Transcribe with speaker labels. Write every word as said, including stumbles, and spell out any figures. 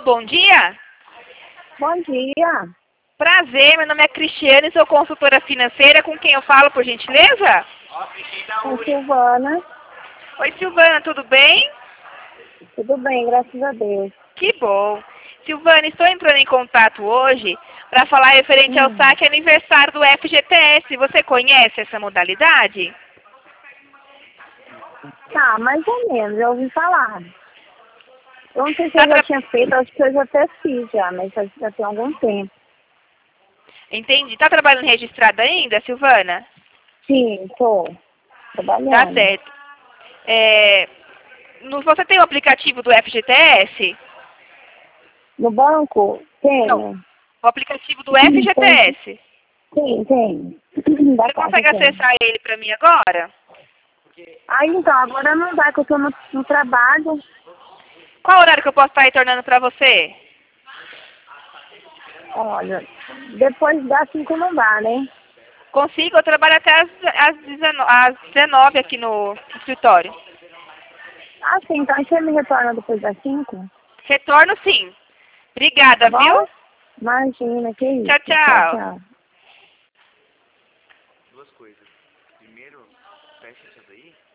Speaker 1: bom dia.
Speaker 2: Bom dia.
Speaker 1: Prazer, meu nome é Cristiane, sou consultora financeira. Com quem eu falo, por gentileza?
Speaker 2: Com Silvana.
Speaker 1: Oi, Silvana, tudo bem?
Speaker 2: Tudo bem, graças a Deus.
Speaker 1: Que bom. Silvana, estou entrando em contato hoje para falar referente ao
Speaker 2: Hum.
Speaker 1: saque aniversário do F G T S. Você conhece essa modalidade?
Speaker 2: Tá, mais ou menos, eu ouvi falar. Eu não sei se
Speaker 1: Tá
Speaker 2: eu já
Speaker 1: tra...
Speaker 2: tinha feito, acho que eu já até fiz já, mas já, já tem algum tempo.
Speaker 1: Entendi. Está trabalhando registrada ainda, Silvana?
Speaker 2: Sim, tô
Speaker 1: Tá
Speaker 2: trabalhando.
Speaker 1: certo. É... no- Você tem o aplicativo do F G T S?
Speaker 2: No banco?
Speaker 1: Não.
Speaker 2: Tenho.
Speaker 1: O aplicativo do F G T S.
Speaker 2: Tem, tem. Da
Speaker 1: Você
Speaker 2: casa
Speaker 1: consegue
Speaker 2: tem.
Speaker 1: acessar ele para mim agora?
Speaker 2: Aí então, agora não dá, que eu tô no, no trabalho.
Speaker 1: Qual horário que eu posso estar retornando para você?
Speaker 2: Olha, depois das cinco não dá, né?
Speaker 1: Consigo, eu trabalho até às, às, dezenove, às dezenove aqui no escritório.
Speaker 2: Ah, sim, então você me retorna depois das cinco?
Speaker 1: Retorno sim.
Speaker 2: Tá
Speaker 1: Obrigada, viu?
Speaker 2: bom? Imagina, que isso.
Speaker 1: Tchau,
Speaker 2: Tchau,
Speaker 1: tchau.
Speaker 2: tchau.
Speaker 3: Duas coisas. Primeiro, fecha isso daí.